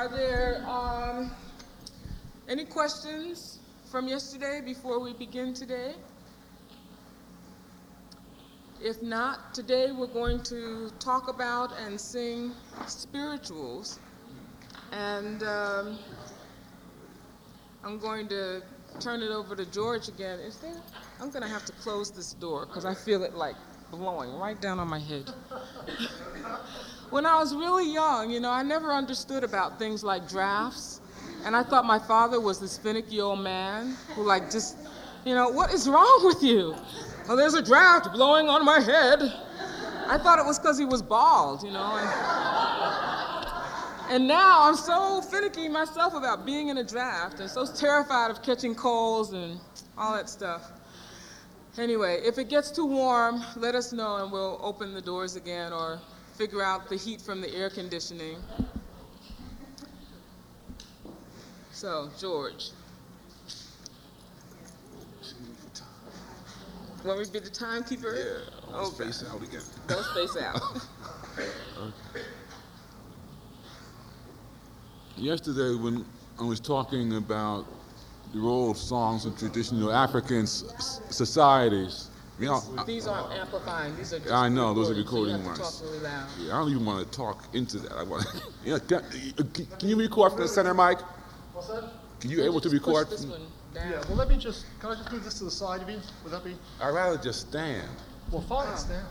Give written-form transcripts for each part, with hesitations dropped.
Are there any questions from yesterday before we begin today? If not, today we're going to talk about and sing spirituals. And I'm going to turn it over to George again. I'm going to have to close this door because I feel it like blowing right down on my head. When I was really young, I never understood about things like drafts. And I thought my father was this finicky old man who just, what is wrong with you? Well, there's a draft blowing on my head. I thought it was because he was bald, And now I'm so finicky myself about being in a draft and so terrified of catching colds and all that stuff. Anyway, if it gets too warm, let us know and we'll open the doors again or figure out the heat from the air conditioning. So, George. Want me to be the timekeeper? Yeah, I'll space out again. Don't space out. Okay. Yesterday, when I was talking about the role of songs in traditional African societies, these aren't amplifying. These are just I know those are recording so you have ones. to talk really loud. Yeah, I don't even want to talk into that. I want. Can you record from the center mic? What's that? Can you able to record? Push this one down. Yeah, well, can I just move this to the side of you? Would that be? I'd rather just stand. Well, fine, stand.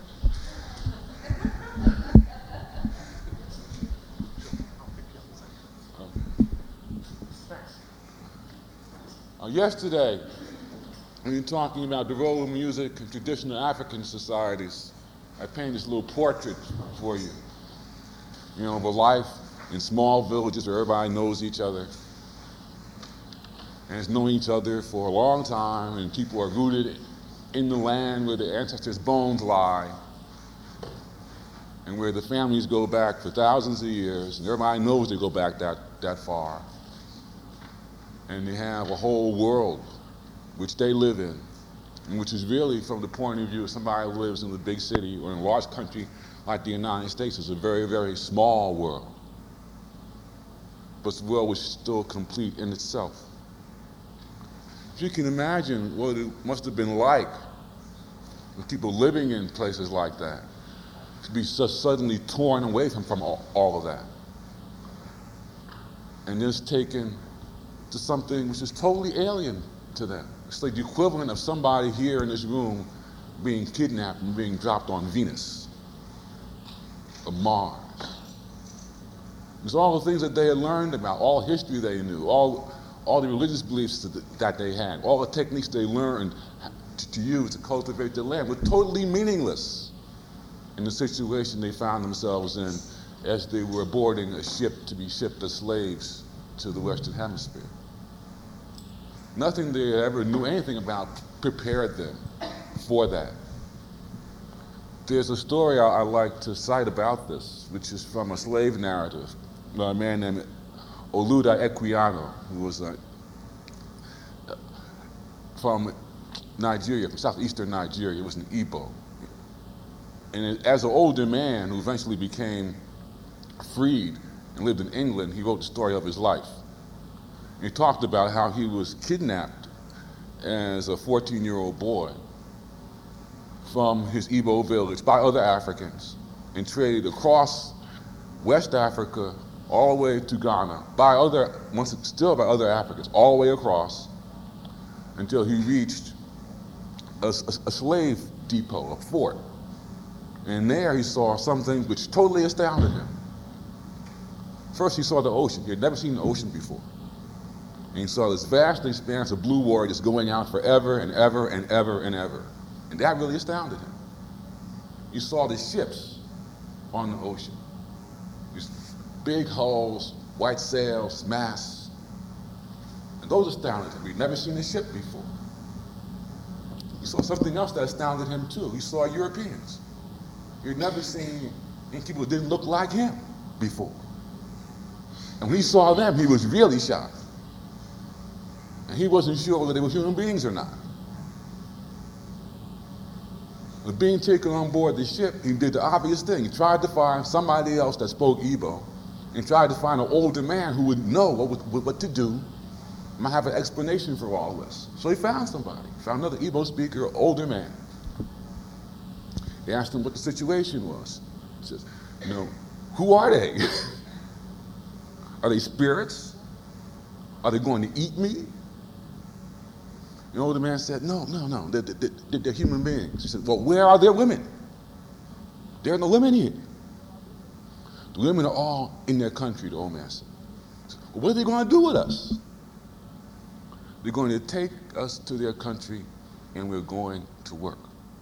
Thanks. Yesterday, when you were talking about the role of music in traditional African societies, I painted this little portrait for you. Of a life in small villages where everybody knows each other and has known each other for a long time, and people are rooted in the land where their ancestors' bones lie, and where the families go back for thousands of years, and everybody knows they go back that far. And they have a whole world which they live in, and which is really, from the point of view of somebody who lives in a big city or in a large country like the United States, is a very, very small world. But the world was still complete in itself. If you can imagine what it must have been like with people living in places like that, to be so suddenly torn away from all of that, and just taken to something which is totally alien to them. It's like the equivalent of somebody here in this room being kidnapped and being dropped on Venus or Mars. It's all the things that they had learned about, all history they knew, all the religious beliefs that they had, all the techniques they learned to use to cultivate their land were totally meaningless in the situation they found themselves in as they were boarding a ship to be shipped as slaves to the Western Hemisphere. Nothing they ever knew anything about prepared them for that. There's a story I like to cite about this, which is from a slave narrative by a man named Oluda Equiano, who was from Nigeria, from southeastern Nigeria. He was an Igbo. And as an older man who eventually became freed and lived in England, he wrote the story of his life. He talked about how he was kidnapped as a 14-year-old boy from his Igbo village by other Africans and traded across West Africa all the way to Ghana by other Africans, all the way across until he reached a slave depot, a fort. And there he saw something which totally astounded him. First he saw the ocean. He had never seen the ocean before. And he saw this vast expanse of blue water just going out forever and ever and ever and ever. And that really astounded him. He saw the ships on the ocean. These big hulls, white sails, masts. And those astounded him. He'd never seen a ship before. He saw something else that astounded him too. He saw Europeans. He'd never seen any people who didn't look like him before. And when he saw them, he was really shocked. And he wasn't sure whether they were human beings or not. But being taken on board the ship, he did the obvious thing. He tried to find somebody else that spoke Igbo and tried to find an older man who would know what to do, might have an explanation for all this. So he found somebody, found another Igbo speaker, older man. He asked him what the situation was. He says, who are they? Are they spirits? Are they going to eat me? The older man said, no, they're human beings. He said, well, where are their women? There are no women here. The women are all in their country, the old man said. Well, what are they going to do with us? They're going to take us to their country and we're going to work.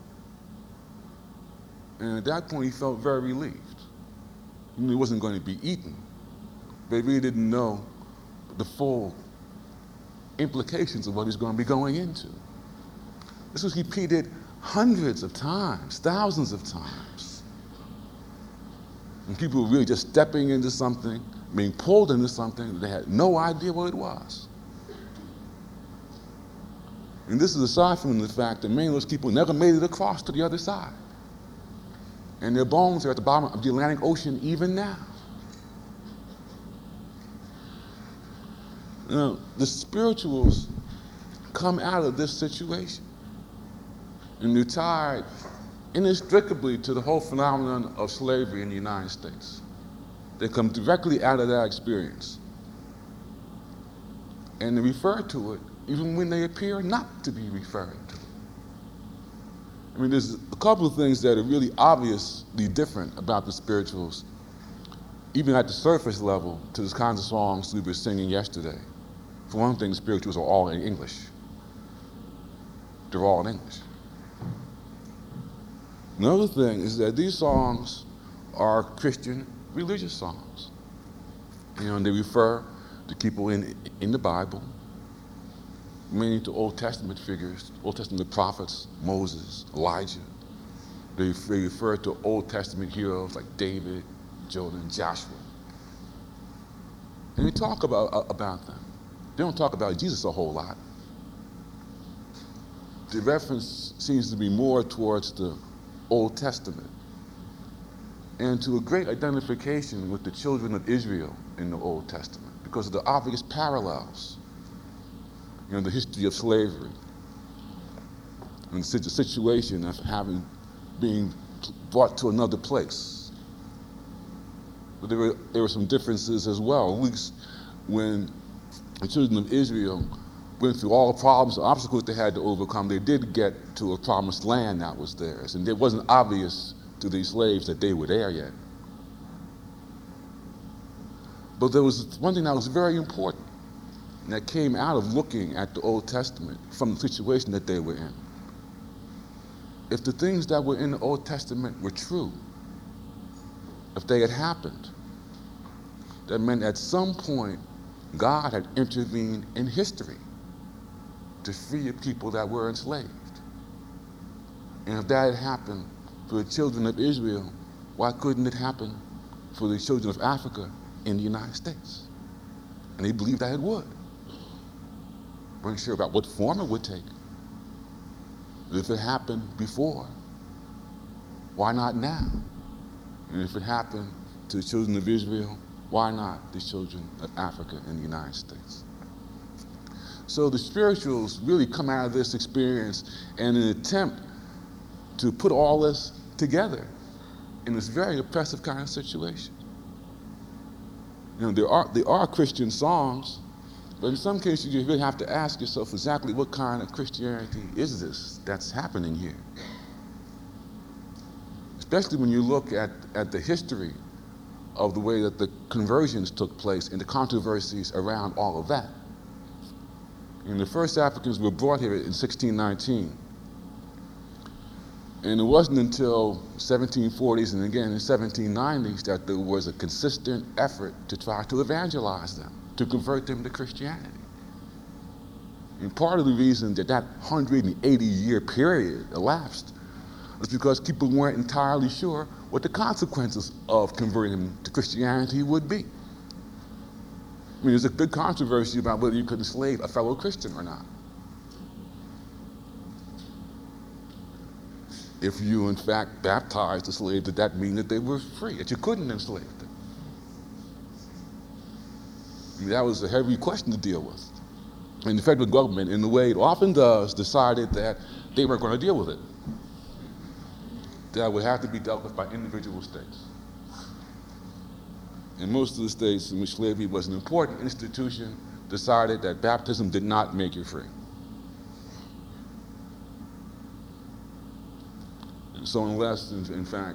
And at that point, he felt very relieved. He knew he wasn't going to be eaten, but he really didn't know the full implications of what he's going to be going into. This was repeated hundreds of times, thousands of times. And people were really just stepping into something, being pulled into something that they had no idea what it was. And this is aside from the fact that many of those people never made it across to the other side. And their bones are at the bottom of the Atlantic Ocean even now. Now, the spirituals come out of this situation. And they're tied inextricably to the whole phenomenon of slavery in the United States. They come directly out of that experience. And they refer to it even when they appear not to be referring to it. I mean, there's a couple of things that are really obviously different about the spirituals, even at the surface level, to the kinds of songs we were singing yesterday. For one thing, the spirituals are all in English. They're all in English. Another thing is that these songs are Christian religious songs. And they refer to people in the Bible, mainly to Old Testament figures, Old Testament prophets, Moses, Elijah. They refer to Old Testament heroes like David, Jonah, Joshua. And they talk about them. They don't talk about Jesus a whole lot. The reference seems to be more towards the Old Testament and to a great identification with the children of Israel in the Old Testament because of the obvious parallels. The history of slavery and the situation of being brought to another place. But there were some differences as well. At least when the children of Israel went through all the problems and obstacles they had to overcome, they did get to a promised land that was theirs. And it wasn't obvious to these slaves that they were there yet. But there was one thing that was very important that came out of looking at the Old Testament from the situation that they were in. If the things that were in the Old Testament were true, if they had happened, that meant at some point God had intervened in history to free people that were enslaved. And if that had happened for the children of Israel, why couldn't it happen for the children of Africa in the United States? And they believed that it would. Weren't sure about what form it would take. But if it happened before, why not now? And if it happened to the children of Israel, why not the children of Africa in the United States? So the spirituals really come out of this experience in an attempt to put all this together in this very oppressive kind of situation. There are Christian songs, but in some cases you really have to ask yourself exactly what kind of Christianity is this that's happening here? Especially when you look at the history of the way that the conversions took place and the controversies around all of that. The first Africans were brought here in 1619. And it wasn't until 1740s and again in 1790s that there was a consistent effort to try to evangelize them, to convert them to Christianity. And part of the reason that 180-year period elapsed was because people weren't entirely sure what the consequences of converting them to Christianity would be. I mean, there's a big controversy about whether you could enslave a fellow Christian or not. If you, in fact, baptized a slave, did that mean that they were free, that you couldn't enslave them? I mean, that was a heavy question to deal with. And the federal government, in the way it often does, decided that they weren't going to deal with it. That would have to be dealt with by individual states. And most of the states in which slavery was an important institution decided that baptism did not make you free. And so unless, in fact,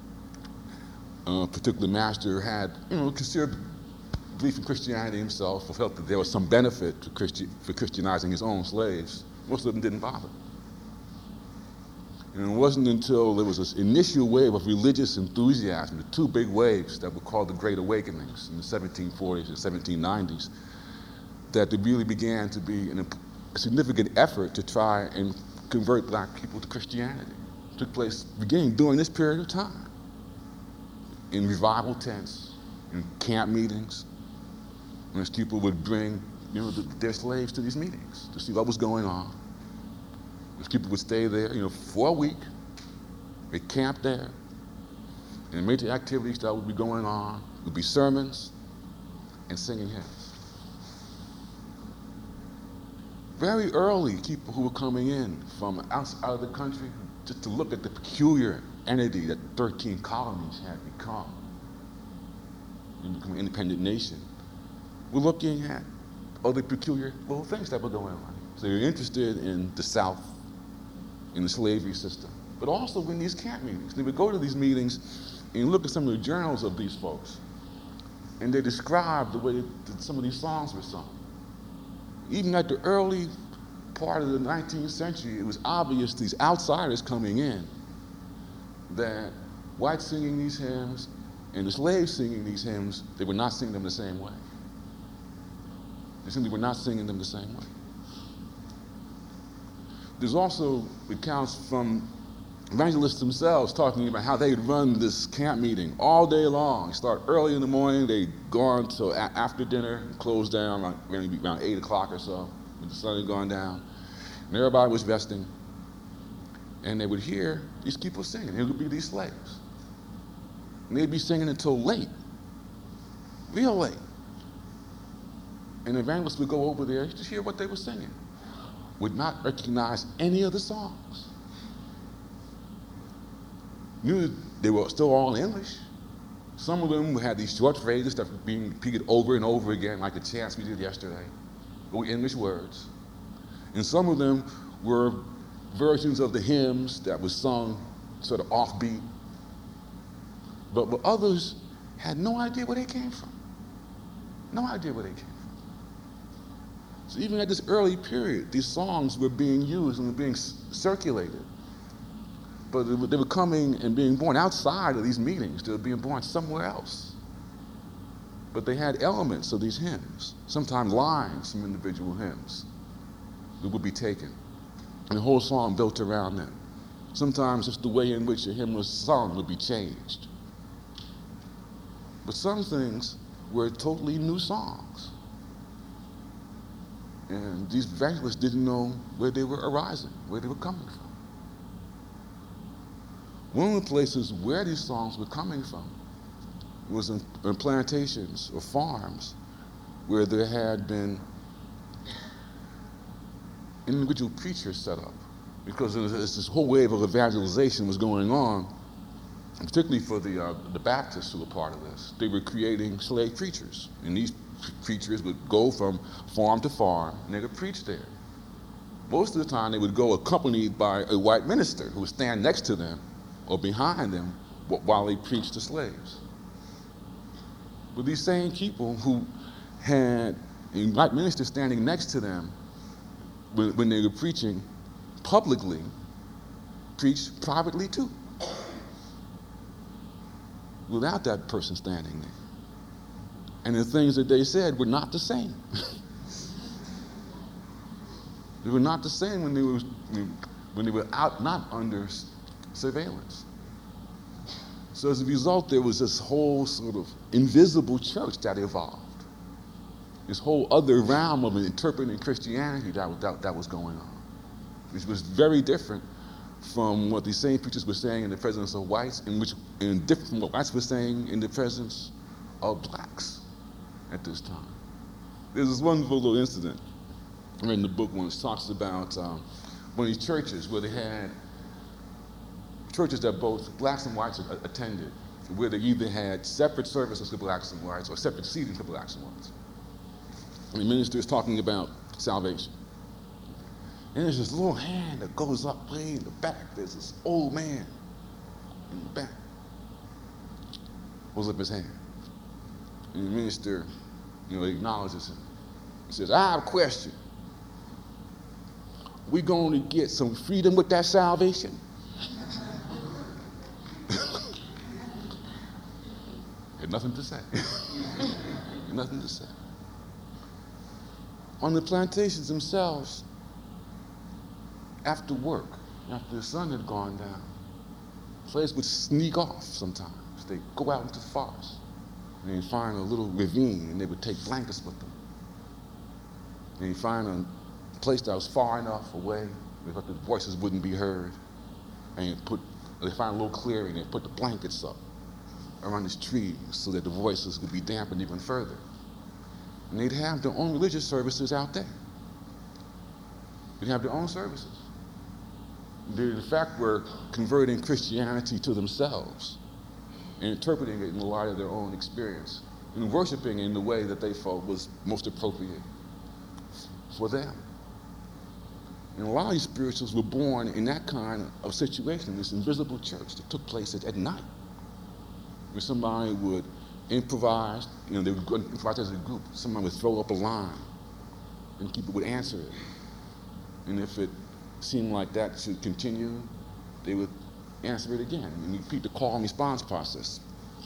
a particular master had, considered belief in Christianity himself, or felt that there was some benefit for Christianizing his own slaves, most of them didn't bother. And it wasn't until there was this initial wave of religious enthusiasm, the two big waves that were called the Great Awakenings in the 1740s and 1790s, that there really began to be a significant effort to try and convert black people to Christianity. It took place beginning during this period of time, in revival tents, in camp meetings, when people would bring their slaves to these meetings to see what was going on. These people would stay there, for a week. They camped there. And major activities that would be going on would be sermons and singing hymns. Very early, people who were coming in from outside of the country just to look at the peculiar entity that the 13 colonies had become and become an independent nation, were looking at other peculiar little things that were going on. So they were interested in the South, in the slavery system, but also in these camp meetings. They would go to these meetings and look at some of the journals of these folks, and they described the way that some of these songs were sung. Even at the early part of the 19th century, it was obvious to these outsiders coming in that whites singing these hymns and the slaves singing these hymns, they were not singing them the same way. They simply were not singing them the same way. There's also accounts from evangelists themselves talking about how they'd run this camp meeting all day long. Start early in the morning, they'd go on till after dinner, close down around 8 o'clock or so, when the sun had gone down. And everybody was resting. And they would hear these people singing. It would be these slaves. And they'd be singing until late, real late. And the evangelists would go over there to hear what they were singing. Would not recognize any of the songs. Knew they were still all in English. Some of them had these short phrases that were being repeated over and over again, like the chants we did yesterday, but were English words. And some of them were versions of the hymns that was sung sort of offbeat. But others had no idea where they came from. No idea where they came from. So even at this early period, these songs were being used and were being circulated. But they were coming and being born outside of these meetings. They were being born somewhere else. But they had elements of these hymns, sometimes lines from individual hymns that would be taken. And the whole song built around them. Sometimes just the way in which a hymn was sung would be changed. But some things were totally new songs. And these evangelists didn't know where they were arising, where they were coming from. One of the places where these songs were coming from was in plantations or farms where there had been individual preachers set up, because this whole wave of evangelization was going on, particularly for the Baptists who were part of this. They were creating slave preachers, and these preachers would go from farm to farm, and they would preach there. Most of the time, they would go accompanied by a white minister who would stand next to them or behind them while they preached to slaves. But these same people who had a white minister standing next to them when they were preaching publicly, preached privately too, without that person standing there. And the things that they said were not the same. They were not the same when they were out, not under surveillance. So as a result, there was this whole sort of invisible church that evolved. This whole other realm of interpreting Christianity that was going on, which was very different from what these same preachers were saying in the presence of whites, and different from what whites were saying in the presence of blacks at this time. There's this wonderful little incident I read in the book once, talks about one of these churches where they had churches that both blacks and whites attended, where they either had separate services for blacks and whites or separate seating for blacks and whites. And the minister is talking about salvation. And there's this little hand that goes up way in the back. There's this old man in the back. Holds up his hand. And the minister, acknowledges him. He says, I have a question. We going to get some freedom with that salvation? Had nothing to say. Had nothing to say. On the plantations themselves, after work, after the sun had gone down, slaves would sneak off sometimes. They'd go out into the forest and they'd find a little ravine and they would take blankets with them. And they'd find a place that was far enough away that the voices wouldn't be heard. And they'd find a little clearing and they'd put the blankets up around this tree so that the voices would be dampened even further. And they'd have their own religious services out there. They'd have their own services. They, in fact, were converting Christianity to themselves and interpreting it in the light of their own experience and worshiping in the way that they felt was most appropriate for them. And a lot of these spirituals were born in that kind of situation, this invisible church that took place at night, where somebody would improvise, they would improvise as a group. Somebody would throw up a line and people would answer it. And if it seemed like that should continue, they would answer it again and repeat the call and response process.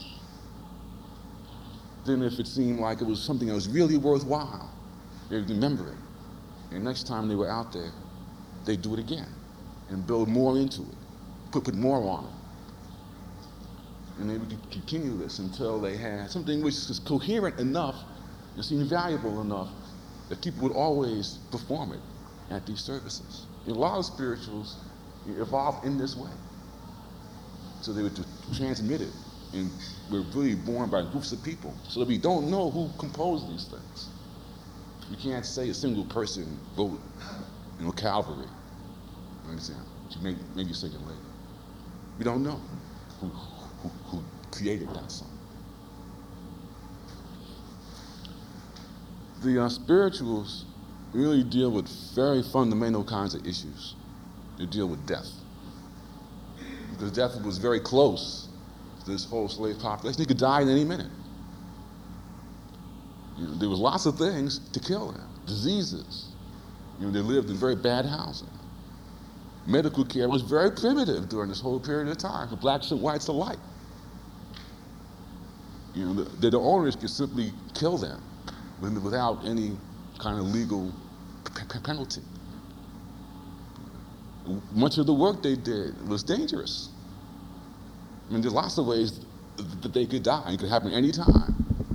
Then if it seemed like it was something that was really worthwhile, they would remember it. And next time they were out there, they'd do it again and build more into it, put more on it. And they would continue this until they had something which was coherent enough and seemed valuable enough that people would always perform it at these services. And a lot of spirituals evolved in this way. So they would transmit it, and we're really born by groups of people. So that we don't know who composed these things. You can't say a single person wrote, Calvary. You understand? You maybe sing it later. We don't know who created that song. The spirituals really deal with very fundamental kinds of issues. They deal with death. Because death was very close to this whole slave population. They could die at any minute. There was lots of things to kill them. Diseases. They lived in very bad housing. Medical care was very primitive during this whole period of time for blacks and whites alike. The owners could simply kill them without any kind of legal penalty. Much of the work they did was dangerous. There's lots of ways that they could die. It could happen any time.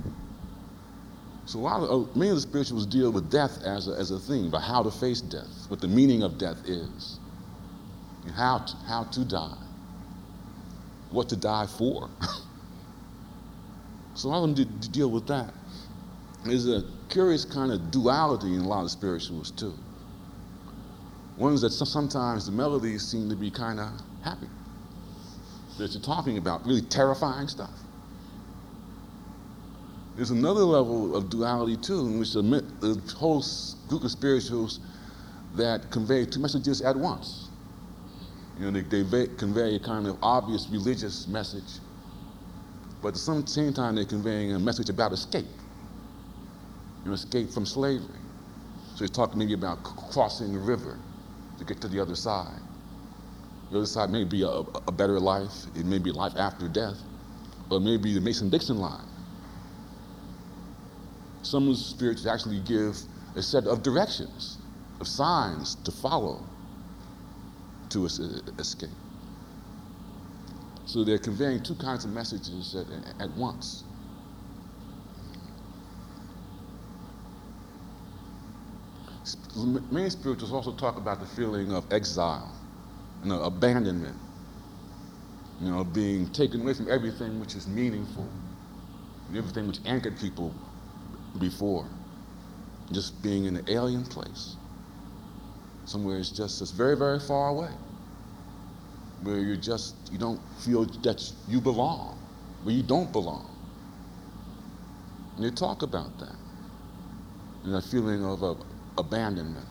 So many of the spirituals deal with death as a theme, about how to face death, what the meaning of death is, and how to die, what to die for. So a lot of them deal with that. There's a curious kind of duality in a lot of spirituals too. One is that sometimes the melodies seem to be kind of happy. That you're talking about really terrifying stuff. There's another level of duality too, in which the whole group of spirituals that convey two messages at once. They convey a kind of obvious religious message, but at the same time they're conveying a message about escape. Escape from slavery. So he's talking maybe about crossing the river to get to the other side. The other side may be a better life. It may be life after death, or maybe the Mason-Dixon line. Some of the spirituals actually give a set of directions, of signs to follow to escape. So they're conveying two kinds of messages at once. Many spirituals also talk about the feeling of exile, abandonment, being taken away from everything which is meaningful, everything which anchored people before. just being in an alien place, somewhere it's just very, very far away, where you don't feel that you belong, where you don't belong. And they talk about that, and that feeling of abandonment.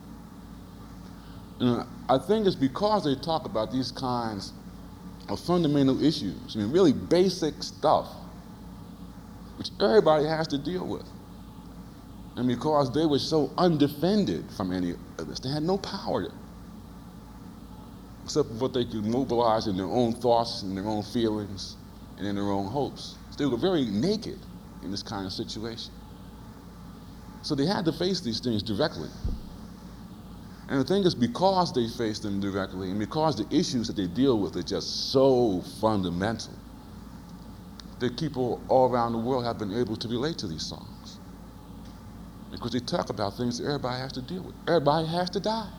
And I think it's because they talk about these kinds of fundamental issues, I mean, really basic stuff, which everybody has to deal with. And because they were so undefended from any of this, they had no power except for what they could mobilize in their own thoughts and their own feelings and in their own hopes. So they were very naked in this kind of situation. So they had to face these things directly. And the thing is, because they face them directly and because the issues that they deal with are just so fundamental, that people all around the world have been able to relate to these songs. Because they talk about things that everybody has to deal with. Everybody has to die.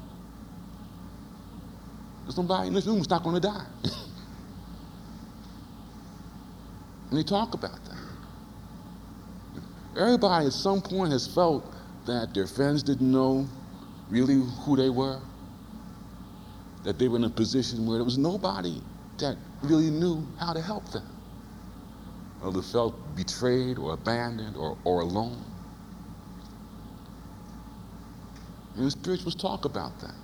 There's nobody in this room who's not going to die. And they talk about that. Everybody at some point has felt that their friends didn't know really who they were, that they were in a position where there was nobody that really knew how to help them, or they felt betrayed or abandoned or alone. And the spirituals talk about that.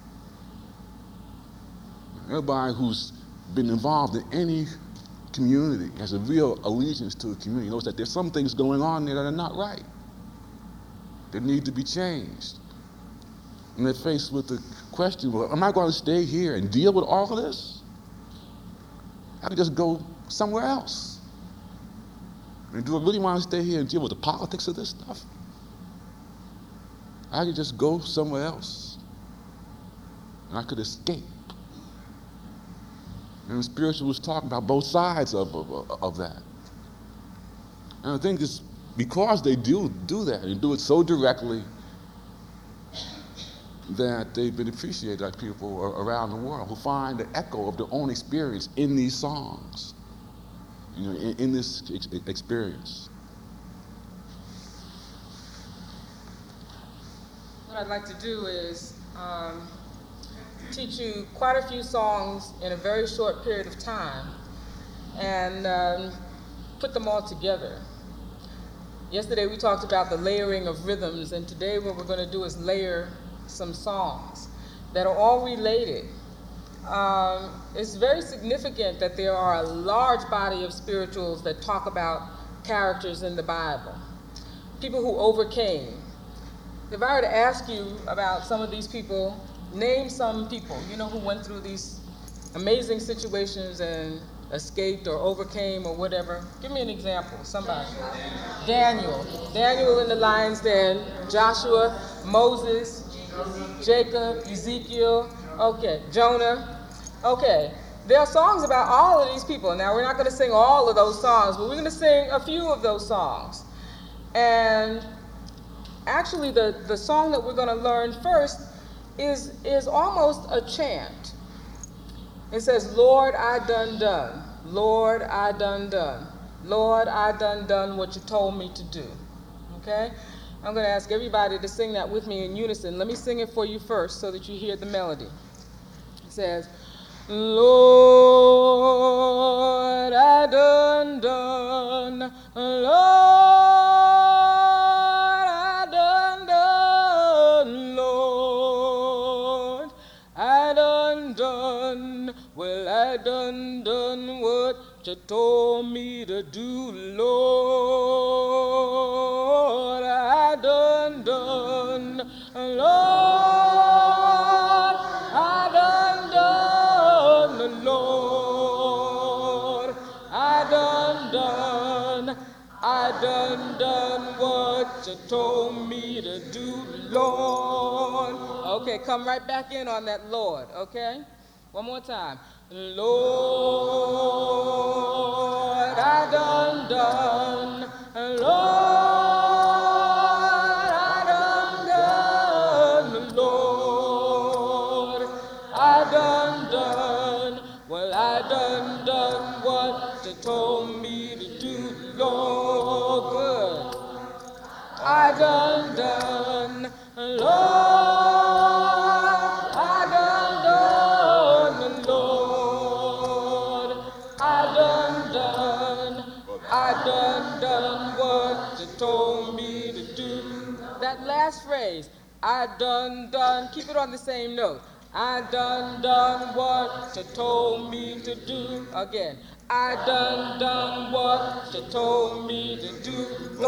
Everybody who's been involved in any community, has a real allegiance to a community, knows that there's some things going on there that are not right, that need to be changed. And they're faced with the question, well, am I going to stay here and deal with all of this? I could just go somewhere else. And do I really want to stay here and deal with the politics of this stuff? I could just go somewhere else. And I could escape. And the spiritualists talk about both sides of that. And I think it's because they do that and do it so directly that they've been appreciated by people around the world who find the echo of their own experience in these songs, you know, in this experience. What I'd like to do is teach you quite a few songs in a very short period of time and put them all together. Yesterday we talked about the layering of rhythms, and today what we're going to do is layer some songs that are all related. It's very significant that there are a large body of spirituals that talk about characters in the Bible, people who overcame. If I were to ask you about some of these people, name some people, you know, who went through these amazing situations and escaped or overcame or whatever. Give me an example, somebody. Daniel in the lion's den, Joshua, Moses, Jacob, Ezekiel, okay, Jonah. Okay, there are songs about all of these people. Now, we're not going to sing all of those songs, but we're going to sing a few of those songs. And actually, the song that we're going to learn first is almost a chant. It says, Lord, I done. Lord, I done. Lord, I done what you told me to do. Okay? I'm going to ask everybody to sing that with me in unison. Let me sing it for you first so that you hear the melody. It says, Lord, I done. Lord, I done. Lord, I done. Well, I done what you told me to do, Lord. I done. Lord, I done. Lord, I done. I done what you told me to do, Lord. Okay, come right back in on that, Lord, okay? One more time. Lord, I done. Lord, I done. Lord, I done. Well, I done what you told me to do, Lord. Good. I done. done, Lord, I done done, Lord, I done what you told me to do. That last phrase, I done, keep it on the same note. I done what you told me to do. Again, I done what you told me to do,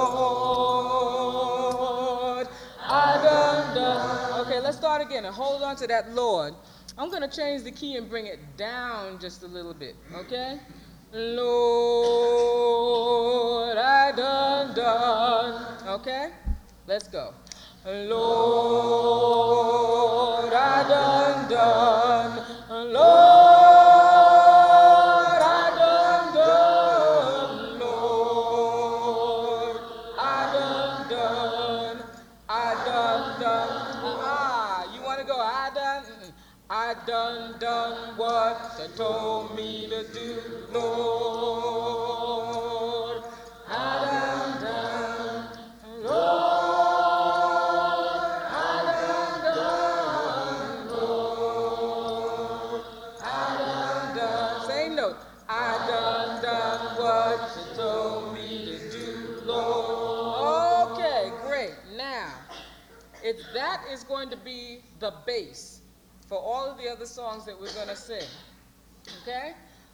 Lord. I done. Okay, let's start again and hold on to that, Lord. I'm going to change the key and bring it down just a little bit, okay? Lord, I done. Okay? Let's go. Lord, I done. Lord, I done. Lord, I done. You want to go? I done. I done what you told me to do, Lord. I done, Lord. I done, Lord. I done. Same note. I done what you told me to do, Lord. Okay, great. Now, that is going to be the base for all of the other songs that we're going to sing, okay?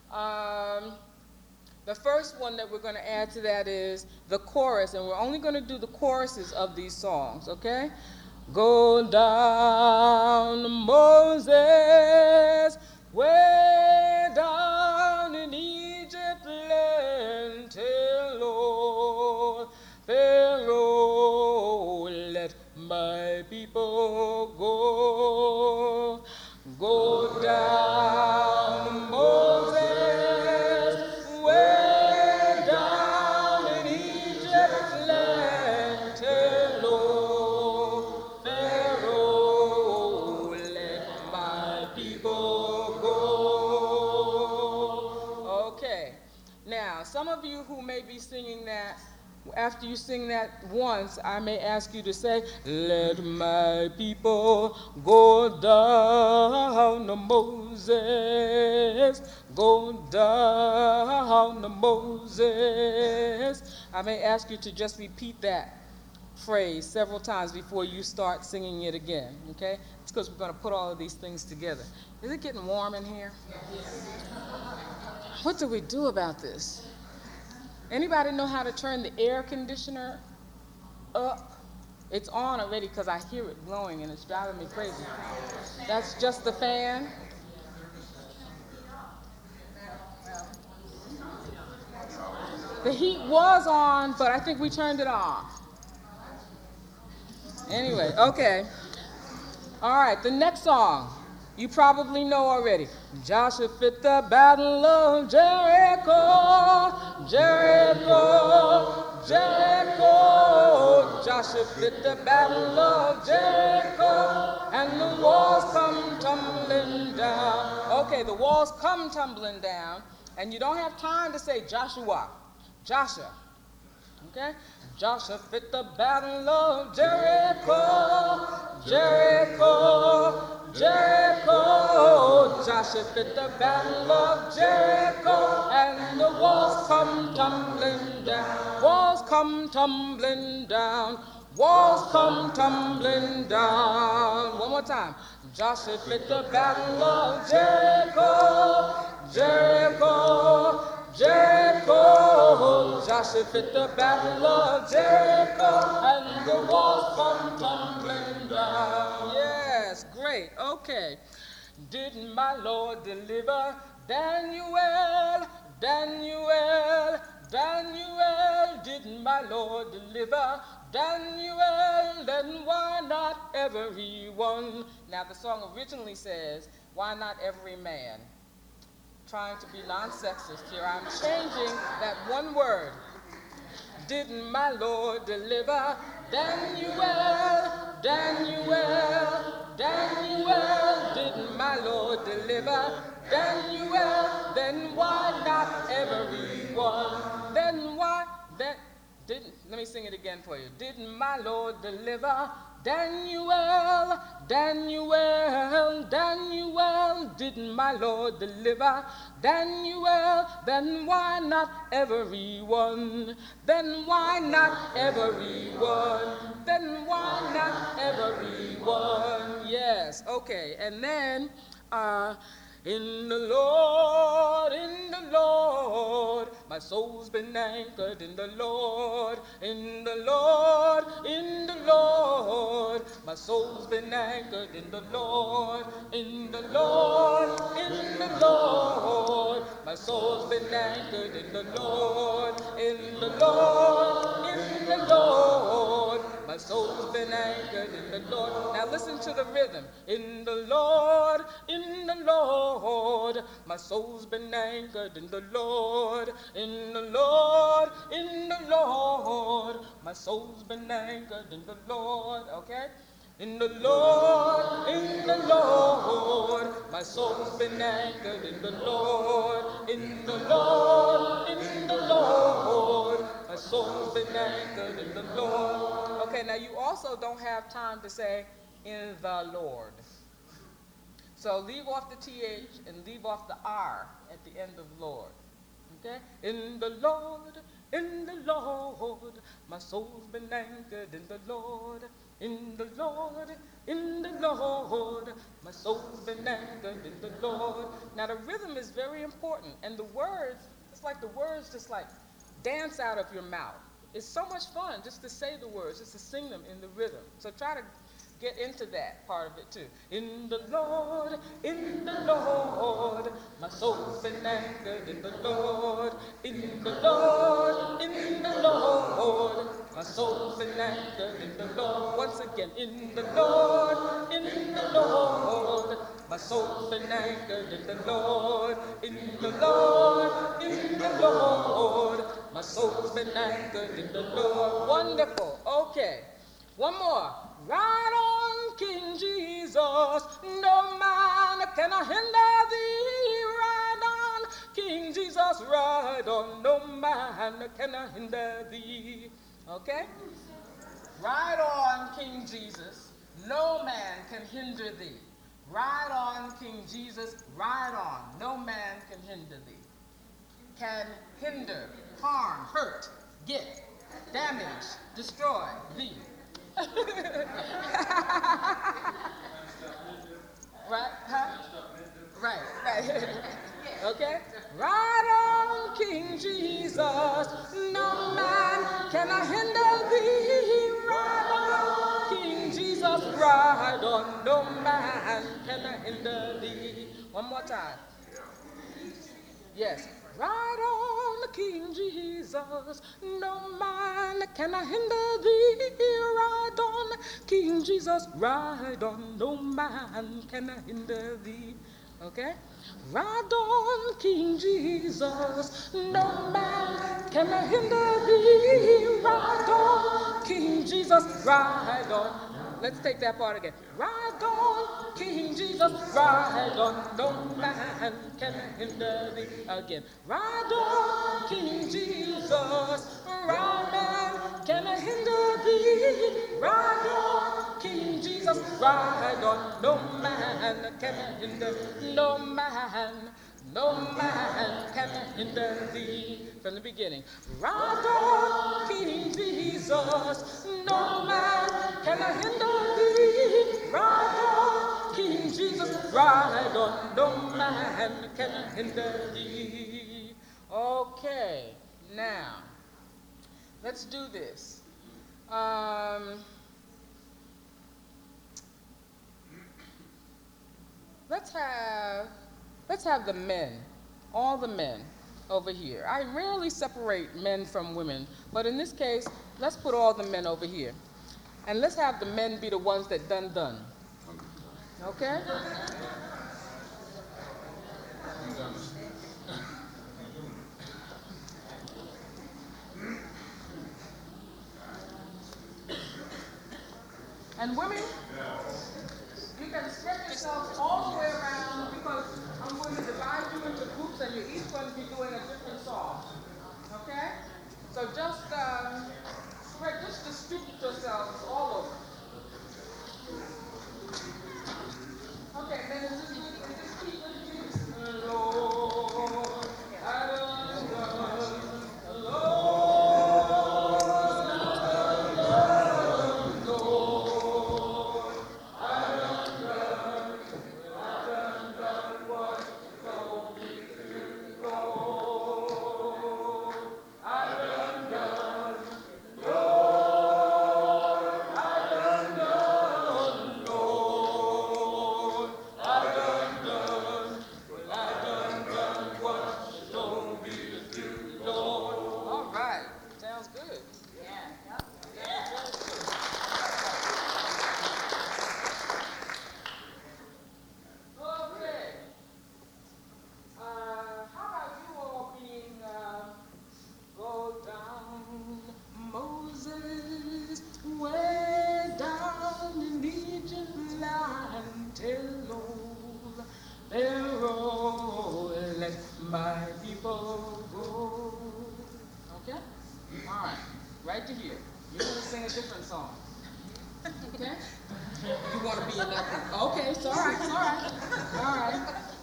The first one that we're going to add to that is the chorus, and we're only going to do the choruses of these songs, okay? Go down, Moses, way down in Egypt land, tell Lord, Pharaoh, let my people go. Go down, Moses, way down in Egypt land, tell Lord, Pharaoh, let my people go. Okay, now some of you who may be singing that, after you sing that once, I may ask you to say, let my people go down to Moses, go down to Moses. I may ask you to just repeat that phrase several times before you start singing it again, okay? It's because we're going to put all of these things together. Is it getting warm in here? Yes. What do we do about this? Anybody know how to turn the air conditioner up? It's on already because I hear it blowing and it's driving me crazy. That's just the fan? The heat was on, but I think we turned it off. Anyway, okay. All right, the next song. You probably know already. Joshua fit the battle of Jericho, Jericho, Jericho. Joshua fit the battle of Jericho, and the walls come tumbling down. Okay, the walls come tumbling down, and you don't have time to say Joshua, Joshua. Okay? Joshua fit the battle of Jericho, Jericho, Jericho. Joshua fit the battle of Jericho, and the walls come tumbling down. Walls come tumbling down. Walls come tumbling down. One more time. Joshua fit the battle of Jericho, Jericho, Jericho. Joshua fit the battle of Jericho, and the walls come tumbling down. Yes, great. Okay. Didn't my Lord deliver Daniel, Daniel, Daniel? Didn't my Lord deliver Daniel? Then why not everyone? Now the song originally says, why not every man? Trying to be non-sexist here. I'm changing that one word. Didn't my Lord deliver Daniel, Daniel, Daniel? Didn't my Lord deliver Daniel? Then why not everyone? Then why, Let me sing it again for you. Didn't my Lord deliver Daniel, Daniel, Daniel? Didn't my Lord deliver Daniel? Then why not everyone? Then why not everyone? Then why not everyone? Yes, okay. And then, in the Lord, my soul's been anchored in the Lord, in the Lord, in the Lord. My soul's been anchored in the Lord, in the Lord, in the Lord. My soul's been anchored in the Lord, in the Lord, in the Lord. My soul's been anchored in the Lord. Now listen to the rhythm. In the Lord, in the Lord. My soul's been anchored in the Lord, in the Lord, in the Lord. My soul's been anchored in the Lord, okay? In the Lord, in the Lord. My soul's been anchored in the Lord, in the Lord, in the Lord. My soul's been anchored in the Lord. Okay, now you also don't have time to say, in the Lord. So leave off the TH and leave off the R at the end of Lord. Okay? In the Lord, my soul's been anchored in the Lord. In the Lord, my soul's been anchored in the Lord. Now the rhythm is very important, and the words, it's like the words just like dance out of your mouth. It's so much fun just to say the words, just to sing them in the rhythm. So try to get into that part of it too. In the Lord, my soul's been anchored in the Lord. In the Lord, my soul's been anchored in the Lord. Once again, in the Lord, my soul's been anchored in the Lord. In the Lord, my soul's been anchored in the Lord. Wonderful. Okay. One more. Ride on, King Jesus, no man can hinder thee. Ride on, King Jesus, ride on, no man can hinder thee. Okay? Ride on, King Jesus, no man can hinder thee. Ride on, King Jesus, ride on, no man can hinder thee. Can hinder, harm, hurt, get, damage, destroy thee. Right? Huh? Right. Okay? Ride on, King Jesus. No man can hinder thee. Ride on, King Jesus. Ride on. No man can hinder thee. One more time. Yes. Ride on, King Jesus, no man can hinder thee. Ride on, King Jesus, ride on, no man can hinder thee. Okay? Ride on, King Jesus, no man can hinder thee. Ride on, King Jesus, ride on. Let's take that part again. Ride on, King Jesus, ride on, no man can hinder thee. Again. Ride on, King Jesus, ride man can hinder thee. Ride on, King Jesus, ride on, no man can hinder, no man can hinder thee. From the beginning. Ride on, King Jesus, no man can hinder thee. Ride on, King Jesus, ride on, no man can hinder thee. Okay, now, let's do this. Let's have the men, all the men over here. I rarely separate men from women, but in this case, let's put all the men over here. And let's have the men be the ones that done. Okay? And women, you can stretch yourselves all the way around because I'm going to divide you into groups and you're each going to be doing a different song. Okay? So just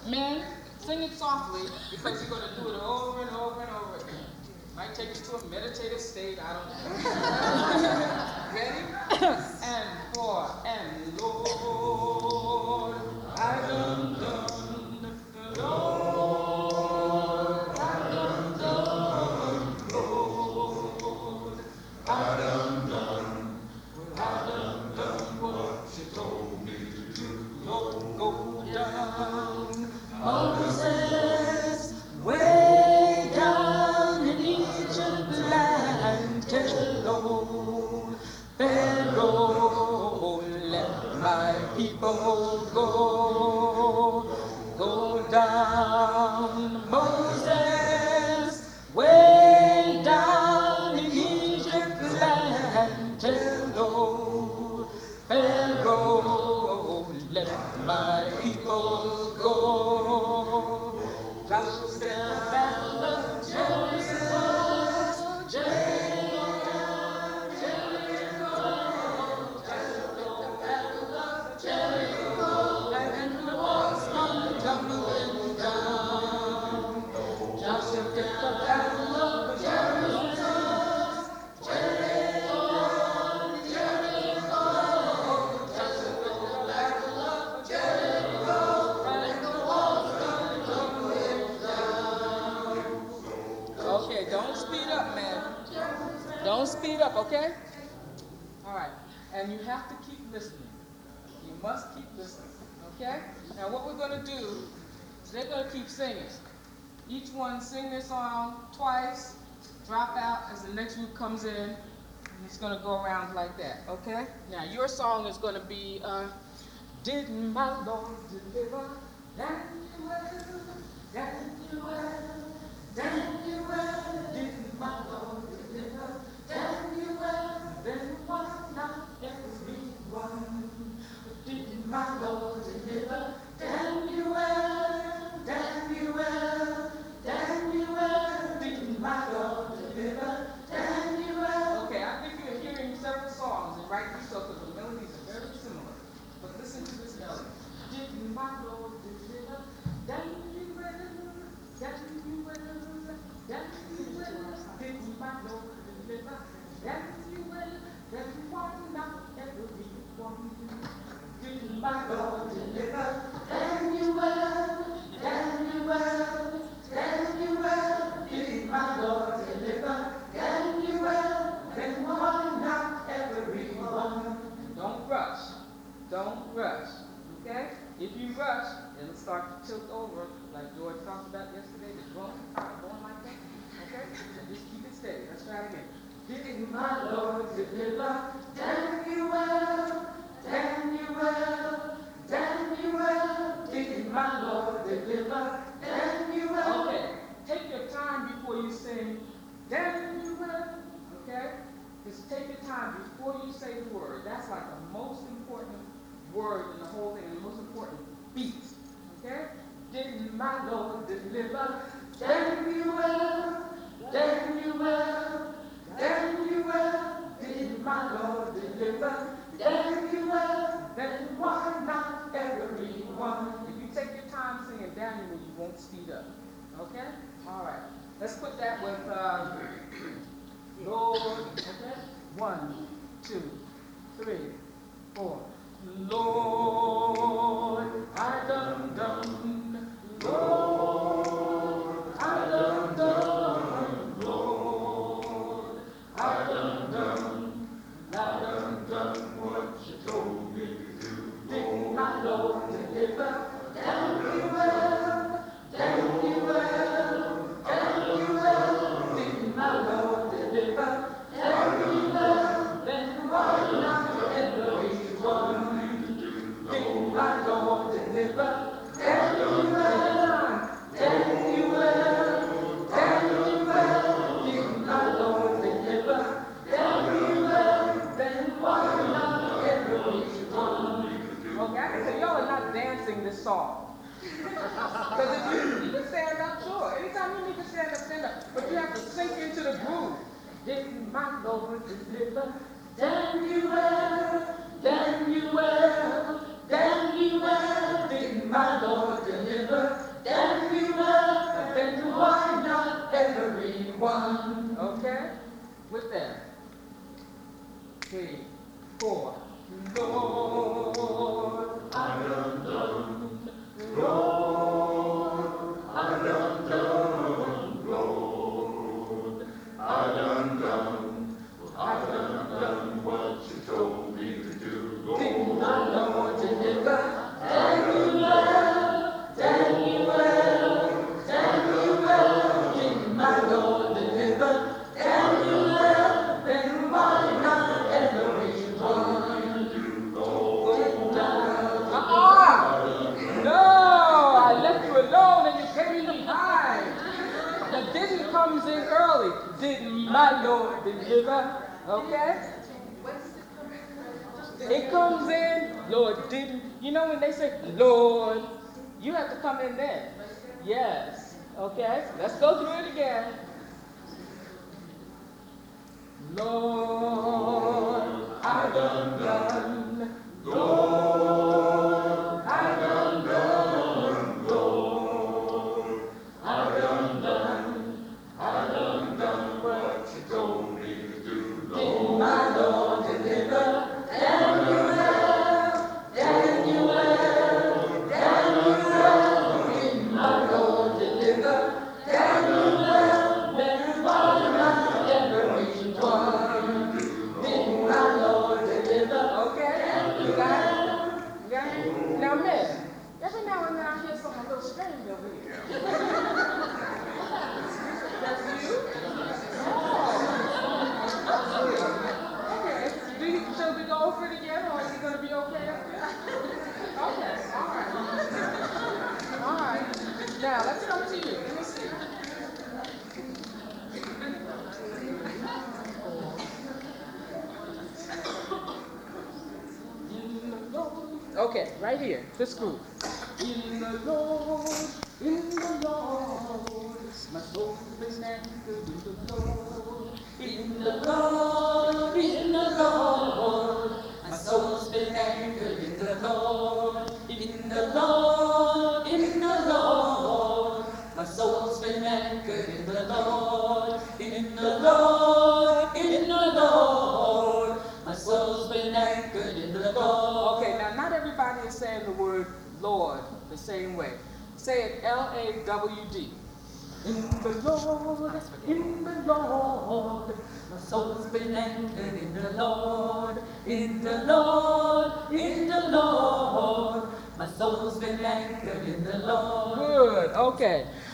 Men, sing it softly because you're going to do it over and over and over again. Might take you to a meditative state, I don't know. Ready? And 4, and Lord, I done done, Lord, I done done, Lord, I done done, what you told me to do. Lord, go down, Moses, way down in Egypt land, tell Pharaoh, let my people go. Go down, Moses, way down in Egypt land, tell Pharaoh, let my people go. Just step back, don't speed up, okay? All right. And you have to keep listening. You must keep listening, okay? Now what we're going to do is they're going to keep singing. Each one sing their song twice, drop out as the next group comes in, and it's going to go around like that, okay? Now your song is going to be, didn't my Lord deliver Daniel, Daniel, Daniel, didn't my Lord deliver Daniel, then why not everyone? Didn't my Lord deliver Daniel, Daniel, Daniel, didn't my Lord deliver Daniel? Okay, I think you're hearing several songs, and rightly so, because the melodies are very similar. But listen to this melody. Didn't my Lord deliver Daniel, Daniel, Daniel, didn't my Lord deliver Daniel, then why not everyone? Didn't my Lord deliver Daniel, Daniel, Daniel, didn't my Lord deliver Daniel, then why not everyone? Don't rush, okay? If you rush, it'll start to tilt over, like George talked about yesterday, the drum going like that, okay? So just keep it steady. Let's try it again. Didn't my Lord deliver Daniel, Daniel, Daniel, didn't my Lord deliver Daniel? Okay, take your time before you sing Daniel, okay? Just take your time before you say the word. That's like the most important word in the whole thing, and the most important beat, okay? Didn't my Lord deliver Daniel, Daniel, Daniel, didn't my Lord deliver Daniel, then why not everyone? If you take your time singing Daniel, you won't speed up, okay? All right, let's put that with Lord, okay? 1, 2, 3, 4. Lord, I done done, Lord, I done done, Lord, I done done what you told me to do. Didn't my Lord deliver Daniel, Daniel, Daniel, didn't my Lord deliver Daniel, then why not everyone? Didn't my Lord deliver Daniel, Daniel, Daniel, didn't my Lord deliver Daniel, then why not everyone? Okay, I can say y'all are not dancing this song. Because if you can stand up, sure. Anytime you need to stand up. But you have to sink into the groove. Didn't my Lord deliver Daniel, Daniel, Daniel, didn't my Lord deliver With them. 3, 4. Lord, I am done. Lord, I am done. Lord, I am done. I am done what you told me to do. Lord, didn't I know what you did, but Daniel, Daniel, Daniel, didn't my Lord deliver? Daniel, then why not every one? No, I left you alone and you came in behind. The didn't comes in early. Didn't my Lord deliver? Okay? It comes in, Lord didn't. You know when they say, Lord, you have to come in then. Yes. Okay? Let's go through it again. Lord, I done. Lord, I done. Lord, I done what you told me to do. Lord, my Lord deliver. Daniel, Daniel, Daniel, did my Lord deliver? Daniel, then why not every one? Did my Lord deliver? Okay, you got it? You got it? Now, miss, every now and then I hear something a little strange over here. That's you? Okay. Shall we go over it again, or is it going to be okay up here? Okay, all right. All right. Now, let's come to you. Let me see. Okay, right here, this group. In the Lord, my soul is anchored in the Lord. In the Lord, my soul's been anchored in the Lord. In the Lord, my soul's been anchored in the Lord. In the Lord, my soul's been anchored in the Lord. Okay, now not everybody is saying the word Lord the same way. Say it L-A-W-D. In the Lord, my soul's been anchored in the Lord. In the Lord, my soul's been anchored in the Lord. Good, okay.